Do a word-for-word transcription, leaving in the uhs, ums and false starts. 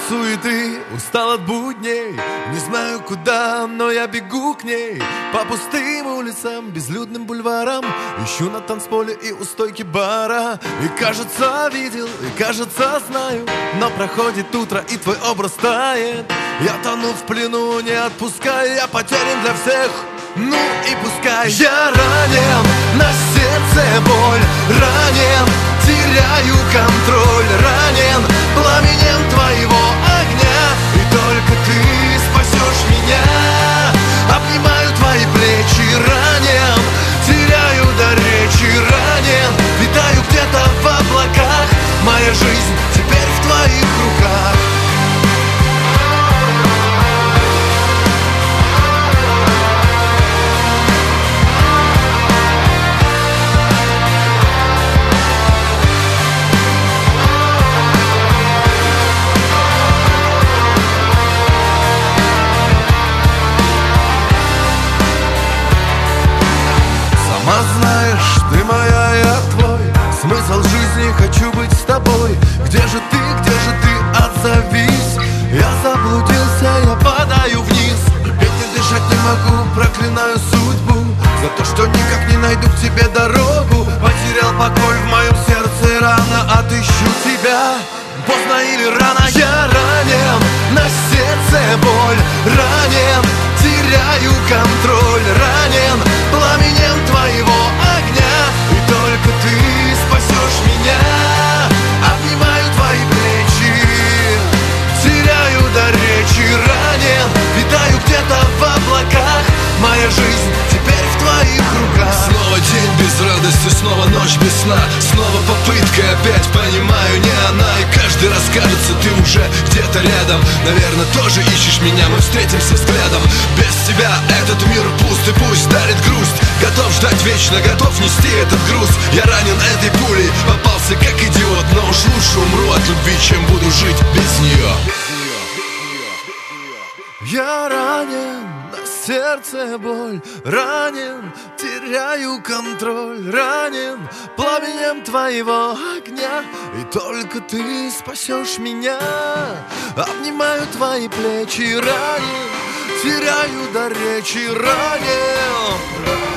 суеты, устал от будней. Не знаю куда, но я бегу к ней. По пустым улицам, безлюдным бульварам. Ищу на танцполе и у стойки бара. И кажется видел, и кажется знаю. Но проходит утро и твой образ тает. Я тону в плену, не отпускай. Я потерян для всех, ну и пускай. Я ранен, на сердце боль. Ранен, теряю контроль. Ранен пламенем твоего огня. И только ты спасешь меня. Обнимаю твои плечи. Ранен, теряю до речи. Ранен, витаю где-то в облаках. Моя жизнь теперь в твоих руках. Сама знаешь, ты моя, я твой. Смысл жизни, хочу быть с тобой. Где же ты, где же ты, отзовись. Я заблудился, я падаю вниз. И петь, не дышать не могу, проклинаю судьбу за то, что никак не найду к тебе дорогу. Потерял покой в моем сердце, рано отыщу тебя. Поздно или рано. Я ранен, на сердце боль. Ранен, теряю контроль. Ранен пламенем твоего огня. И только ты спасешь меня. Обнимаю твои плечи. Теряю до речи. Ранен, витаю где-то в облаках. Моя жизнь теперь в твоих руках. Снова день без радости, снова ночь без сна. Снова попытка, опять понимаю, не она. И каждый раз кажется, ты уже где-то рядом. Наверное, тоже ищешь меня, мы встретимся взглядом. Без тебя этот мир пуст, и пусть дарит грусть. Готов ждать вечно, готов нести этот груз. Я ранен этой пулей, попался как идиот. Но уж лучше умру от любви, чем буду жить без нее. Я ранен, на сердце боль. Ранен, теряю контроль. Ранен пламенем твоего огня. И только ты спасешь меня. Обнимаю твои плечи. Ранен, теряю до речи. Ранен.